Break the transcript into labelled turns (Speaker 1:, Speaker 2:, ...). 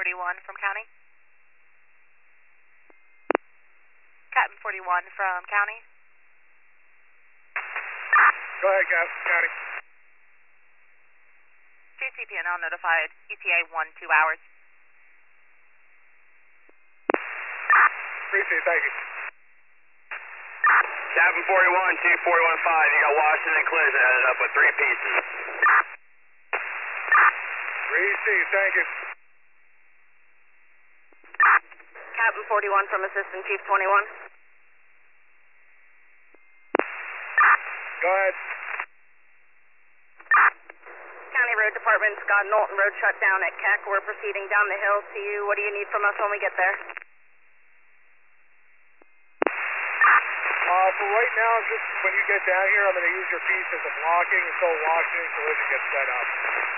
Speaker 1: 41 from County. Captain 41 from County.
Speaker 2: Go ahead, Captain County.
Speaker 1: Chief CPNL notified. ETA 1-2 hours.
Speaker 2: Appreciate it, thank you.
Speaker 3: Captain 41, Chief 41-5, you got Washington Collision headed up with 3 pieces.
Speaker 2: Receive, thank you.
Speaker 1: Captain 41 from Assistant Chief 21.
Speaker 2: Go ahead.
Speaker 1: County Road Department's got Knowlton Road shut down at Keck. We're proceeding down the hill to you. What do you need from us when we get there?
Speaker 2: For right now, just when you get down here, I'm going to use your piece as a blocking until Washington Collision gets set up.